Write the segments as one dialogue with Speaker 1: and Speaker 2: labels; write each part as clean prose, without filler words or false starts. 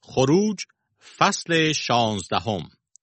Speaker 1: خروج فصل 16.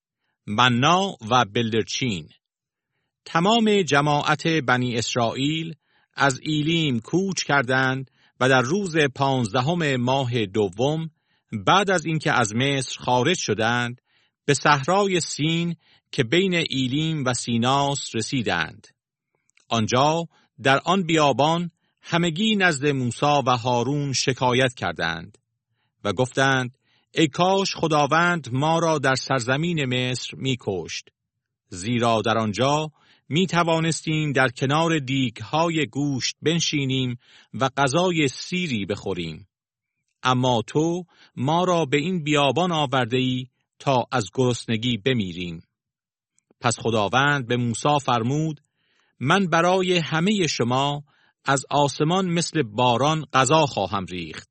Speaker 1: منا و بلدرچین. تمام جماعت بنی اسرائیل از ایلیم کوچ کردند و در روز 15 ماه دوم بعد از اینکه از مصر خارج شدند به صحرای سین که بین ایلیم و سیناس رسیدند. آنجا در آن بیابان همگی نزد موسی و هارون شکایت کردند و گفتند ای کاش خداوند ما را در سرزمین مصر می کشت، زیرا در آنجا می توانستیم در کنار دیگ‌های گوشت بنشینیم و غذای سیری بخوریم. اما تو ما را به این بیابان آورده ای تا از گرسنگی بمیریم. پس خداوند به موسی فرمود من برای همه شما از آسمان مثل باران غذا خواهم ریخت.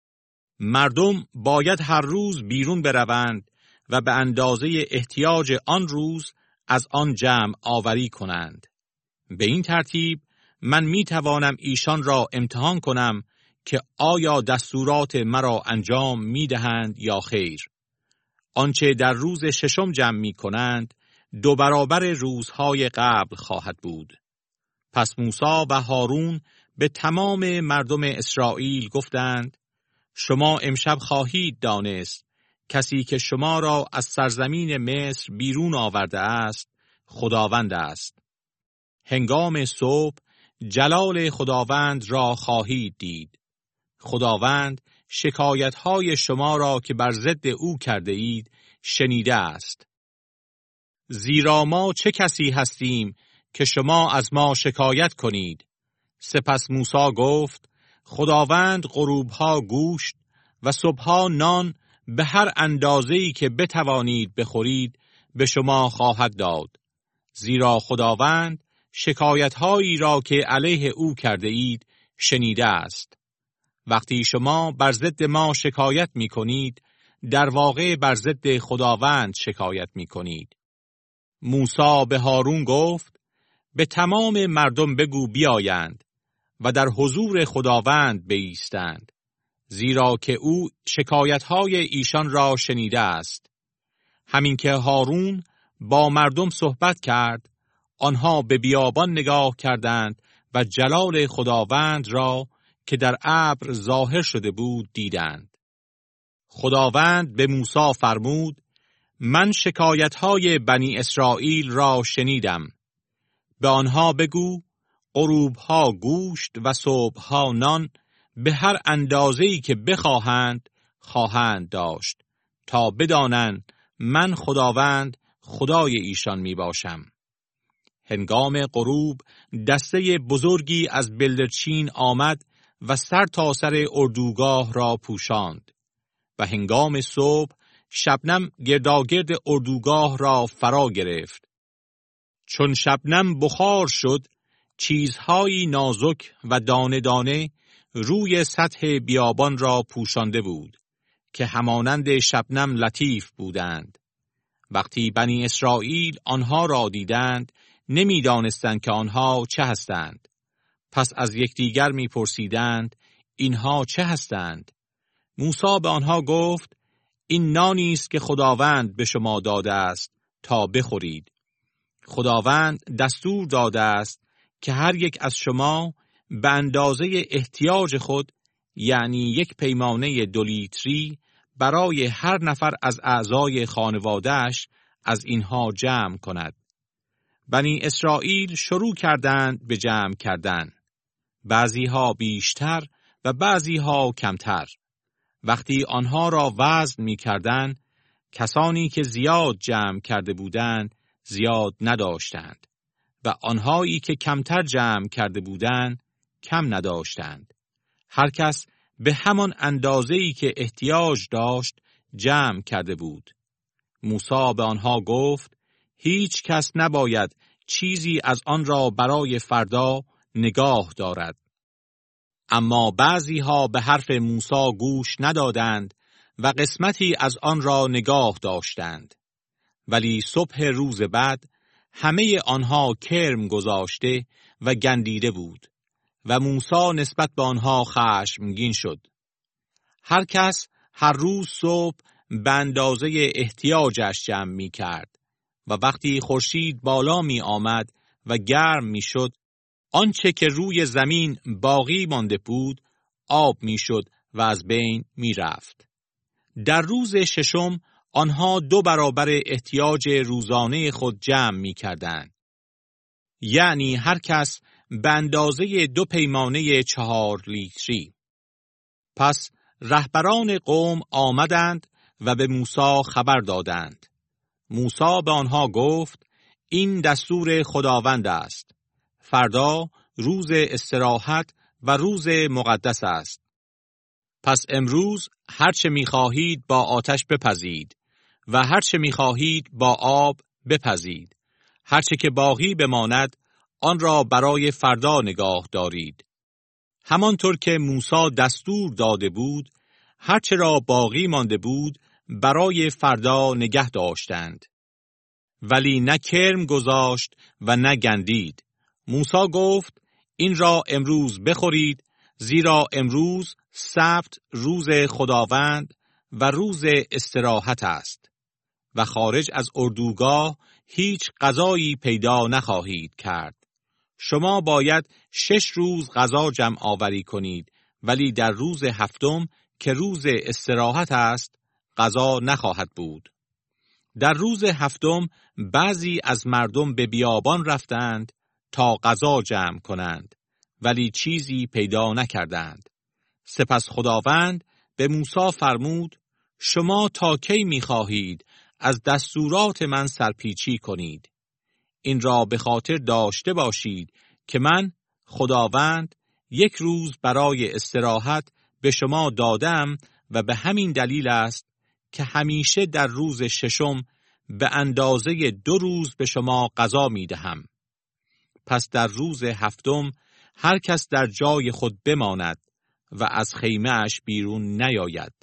Speaker 1: مردم باید هر روز بیرون بروند و به اندازه احتیاج آن روز از آن جمع آوری کنند. به این ترتیب من می توانم ایشان را امتحان کنم که آیا دستورات مرا انجام می دهند یا خیر. آنچه در روز ششم جمع می کنند 2 برابر روزهای قبل خواهد بود. پس موسی و هارون به تمام مردم اسرائیل گفتند شما امشب خواهید دانست کسی که شما را از سرزمین مصر بیرون آورده است خداوند است. هنگام صبح جلال خداوند را خواهید دید. خداوند شکایت‌های شما را که بر ضد او کرده اید شنیده است. زیرا ما چه کسی هستیم که شما از ما شکایت کنید؟ سپس موسی گفت خداوند غروبها گوشت و صبحها نان به هر اندازه‌ای که بتوانید بخورید به شما خواهد داد. زیرا خداوند شکایت‌هایی را که علیه او کرده اید شنیده است. وقتی شما بر ضد ما شکایت می کنید، در واقع بر ضد خداوند شکایت می کنید. موسی به هارون گفت به تمام مردم بگو بیایند و در حضور خداوند بایستند، زیرا که او شکایت‌های ایشان را شنیده است. همین که هارون با مردم صحبت کرد، آنها به بیابان نگاه کردند و جلال خداوند را که در ابر ظاهر شده بود دیدند. خداوند به موسی فرمود من شکایت‌های بنی اسرائیل را شنیدم. به آنها بگو غروبها گوشت و صبحها نان به هر اندازه‌ای که بخواهند خواهند داشت تا بدانند من خداوند خدای ایشان می باشم. هنگام غروب دسته بزرگی از بلدرچین آمد و سر تا سر اردوگاه را پوشاند و هنگام صبح شبنم گرداگرد اردوگاه را فرا گرفت. چون شبنم بخار شد چیزهایی نازک و دانه دانه روی سطح بیابان را پوشانده بود که همانند شبنم لطیف بودند. وقتی بنی اسرائیل آنها را دیدند نمی‌دانستند که آنها چه هستند. پس از یکدیگر می‌پرسیدند اینها چه هستند؟ موسی به آنها گفت این نانی است که خداوند به شما داده است تا بخورید. خداوند دستور داده است که هر یک از شما به اندازه احتیاج خود، یعنی 1 پیمانه 2 لیتری برای هر نفر از اعضای خانواده‌اش از اینها جمع کند. بنی اسرائیل شروع کردند به جمع کردن، بعضیها بیشتر و بعضیها کمتر. وقتی آنها را وزن می کردند، کسانی که زیاد جمع کرده بودند زیاد نداشتند و آنهایی که کمتر جمع کرده بودند کم نداشتند. هر کس به همان اندازه‌ای که احتیاج داشت جمع کرده بود. موسی به آنها گفت هیچ کس نباید چیزی از آن را برای فردا نگاه دارد. اما بعضیها به حرف موسی گوش ندادند و قسمتی از آن را نگاه داشتند. ولی صبح روز بعد همه آنها کرم گذاشته و گندیده بود و موسی نسبت به آنها خشمگین شد. هر کس هر روز صبح به اندازه احتیاجش جمع می کرد و وقتی خورشید بالا می آمد و گرم می شد، آنچه که روی زمین باقی مانده بود آب می شد و از بین می رفت. در روز ششم آنها 2 برابر احتیاج روزانه خود جمع می کردند. یعنی هر کس به اندازه 2 پیمانه 4 لیتری. پس رهبران قوم آمدند و به موسی خبر دادند. موسی به آنها گفت: این دستور خداوند است. فردا روز استراحت و روز مقدس است. پس امروز هر چه می‌خواهید با آتش بپزید و هر چه می‌خواهید با آب بپزید. هر چه که باقی بماند آن را برای فردا نگاه دارید. همانطور که موسی دستور داده بود، هر چه را باقی مانده بود برای فردا نگه داشتند. ولی نه کرم گذاشت و نه گندید. موسی گفت: این را امروز بخورید، زیرا امروز سبت روز خداوند و روز استراحت است و خارج از اردوگاه هیچ غذایی پیدا نخواهید کرد. شما باید 6 روز غذا جمع آوری کنید، ولی در روز 7 که روز استراحت است غذا نخواهد بود. در روز 7 بعضی از مردم به بیابان رفتند تا غذا جمع کنند، ولی چیزی پیدا نکردند. سپس خداوند به موسی فرمود: شما تا کی می‌خواهید از دستورات من سرپیچی کنید؟ این را به خاطر داشته باشید که من خداوند 1 روز برای استراحت به شما دادم و به همین دلیل است که همیشه در روز 6 به اندازه 2 روز به شما غذا می دهم. پس در روز 7 هر کس در جای خود بماند و از خیمه‌اش بیرون نیاید.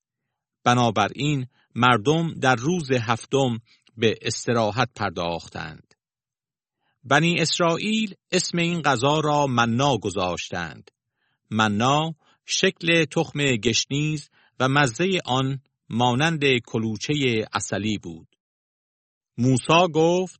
Speaker 1: بنابراین مردم در روز 7 به استراحت پرداختند. بنی اسرائیل اسم این غذا را منا گذاشتند. منا شکل تخم گشنیز و مزه آن مانند کلوچه عسلی بود. موسی گفت: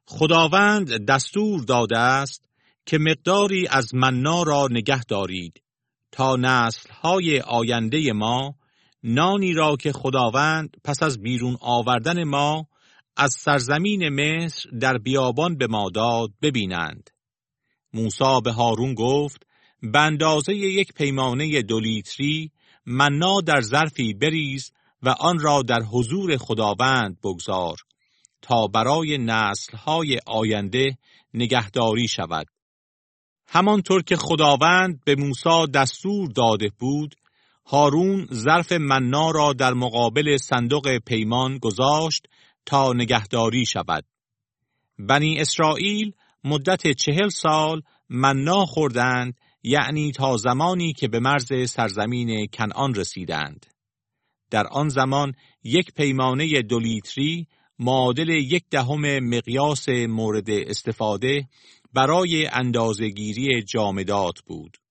Speaker 1: خداوند دستور داده است که مقداری از منا را نگه دارید تا نسل‌های آینده ما نانی را که خداوند پس از بیرون آوردن ما از سرزمین مصر در بیابان به ما داد ببینند. موسی به هارون گفت: به اندازه 1 پیمانه 2 لیتری منا در ظرفی بریز و آن را در حضور خداوند بگذار تا برای نسل‌های آینده نگهداری شود. همانطور که خداوند به موسی دستور داده بود، هارون ظرف منا را در مقابل صندوق پیمان گذاشت تا نگهداری شود. بنی اسرائیل مدت 40 سال منا خوردند، یعنی تا زمانی که به مرز سرزمین کنعان رسیدند. در آن زمان 1 پیمانه 2 لیتری معادل 1/10 مقیاس مورد استفاده برای اندازه‌گیری جامدات بود.